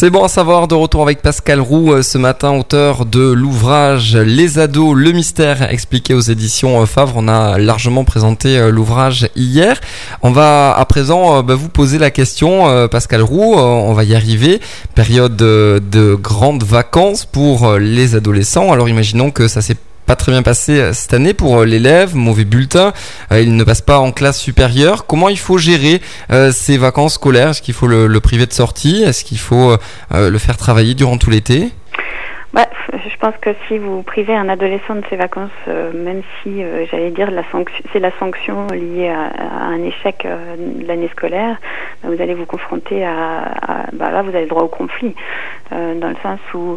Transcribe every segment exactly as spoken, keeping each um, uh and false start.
C'est bon à savoir, de retour avec Pascal Roux ce matin, auteur de l'ouvrage Les ados, le mystère expliqué aux éditions Favre. On a largement présenté l'ouvrage hier. On va à présent bah, vous poser la question, Pascal Roux, on va y arriver. Période de, de grandes vacances pour les adolescents. Alors imaginons que ça s'est pas très bien passé cette année pour l'élève, mauvais bulletin, euh, il ne passe pas en classe supérieure. Comment il faut gérer euh, ces vacances scolaires? Est-ce qu'il faut le, le priver de sortie? Est-ce qu'il faut euh, le faire travailler durant tout l'été? Bah, je pense que si vous privez un adolescent de ses vacances, euh, même si, euh, j'allais dire, la sanction, c'est la sanction liée à, à un échec euh, de l'année scolaire, bah, vous allez vous confronter à, à bah là, vous avez le droit au conflit, euh, dans le sens où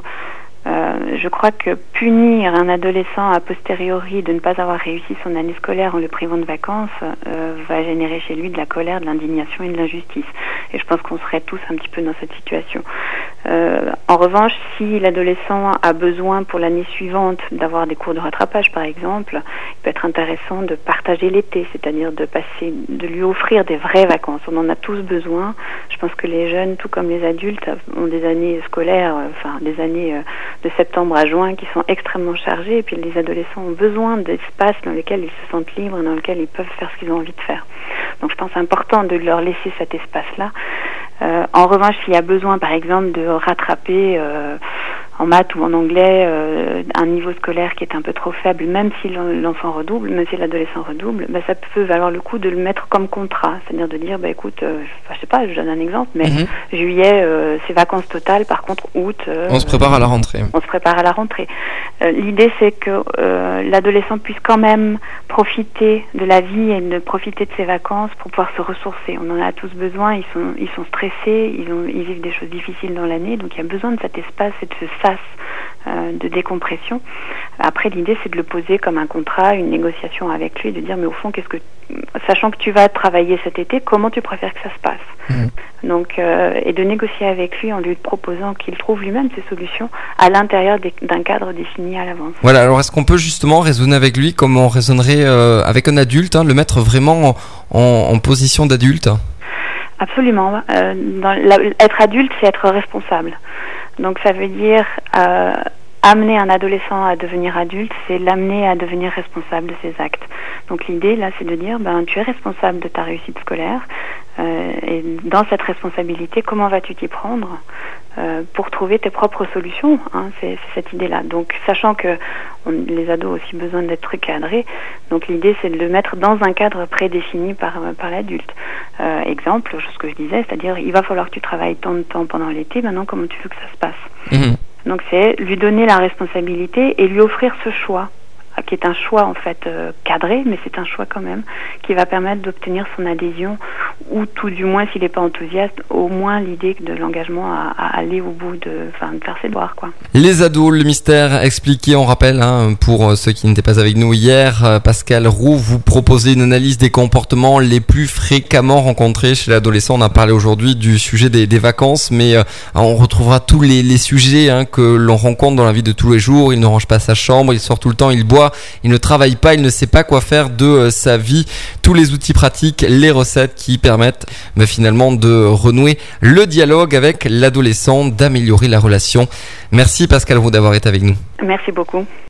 Euh, je crois que punir un adolescent a posteriori de ne pas avoir réussi son année scolaire en le privant de vacances euh, va générer chez lui de la colère, de l'indignation et de l'injustice. Et je pense qu'on serait tous un petit peu dans cette situation. Euh, en revanche, si l'adolescent a besoin pour l'année suivante d'avoir des cours de rattrapage, par exemple, il peut être intéressant de partager l'été, c'est-à-dire de passer, de lui offrir des vraies vacances. On en a tous besoin. Je pense que les jeunes, tout comme les adultes, ont des années scolaires, enfin des années euh, de septembre à juin qui sont extrêmement chargés, et puis les adolescents ont besoin d'espaces dans lesquels ils se sentent libres, dans lesquels ils peuvent faire ce qu'ils ont envie de faire. Donc je pense important de leur laisser cet espace-là. Euh, en revanche, s'il y a besoin, par exemple, de rattraper euh, en maths ou en anglais euh, un niveau scolaire qui est un peu trop faible, même si l'enfant redouble, même si l'adolescent redouble, bah, ça peut valoir le coup de le mettre comme contrat, c'est-à-dire de dire, bah écoute, euh, je sais pas, je donne un exemple, mais mmh. juillet, euh, c'est vacances totales, par contre août, euh, on se prépare à la rentrée. On se prépare à la rentrée. Euh, l'idée, c'est que euh, l'adolescent puisse quand même profiter de la vie et de profiter de ses vacances pour pouvoir se ressourcer. On en a tous besoin. Ils sont, ils sont stressés, ils, ont, ils vivent des choses difficiles dans l'année, donc il y a besoin de cet espace et de ce sas euh, de décompression. Après, l'idée, c'est de le poser comme un contrat, une négociation avec lui, de dire, mais au fond, qu'est-ce que, sachant que tu vas travailler cet été, comment tu préfères que ça se passe? Mmh. Donc, euh, et de négocier avec lui en lui proposant qu'il trouve lui-même ses solutions à l'intérieur des, d'un cadre défini à l'avance. Voilà, alors est-ce qu'on peut justement raisonner avec lui comme on raisonnerait euh, avec un adulte, hein, le mettre vraiment en, en, en position d'adulte? Absolument. Euh, dans la, être adulte, c'est être responsable. Donc ça veut dire euh, amener un adolescent à devenir adulte, c'est l'amener à devenir responsable de ses actes. Donc l'idée là, c'est de dire, ben tu es responsable de ta réussite scolaire, euh, et dans cette responsabilité, comment vas-tu t'y prendre euh, pour trouver tes propres solutions, hein, c'est, c'est cette idée-là. Donc sachant que on, les ados ont aussi besoin d'être cadrés, donc l'idée c'est de le mettre dans un cadre prédéfini par par l'adulte. Euh, exemple, ce que je disais, c'est-à-dire il va falloir que tu travailles tant de temps pendant l'été, maintenant comment tu veux que ça se passe? Mmh. Donc c'est lui donner la responsabilité et lui offrir ce choix, qui est un choix en fait euh, cadré, mais c'est un choix quand même, qui va permettre d'obtenir son adhésion, ou tout du moins, s'il n'est pas enthousiaste, au moins l'idée de l'engagement à, à aller au bout de, enfin, de faire ses devoirs, quoi. Les ados, le mystère expliqué, on rappelle, hein, pour ceux qui n'étaient pas avec nous hier, Pascal Roux, vous proposez une analyse des comportements les plus fréquemment rencontrés chez l'adolescent. On a parlé aujourd'hui du sujet des, des vacances, mais euh, on retrouvera tous les, les sujets hein, que l'on rencontre dans la vie de tous les jours. Il ne range pas sa chambre, il sort tout le temps, il boit, il ne travaille pas, il ne sait pas quoi faire de euh, sa vie. Tous les outils pratiques, les recettes qui permettent bah, finalement de renouer le dialogue avec l'adolescent, d'améliorer la relation. Merci Pascal Roux d'avoir été avec nous. Merci beaucoup.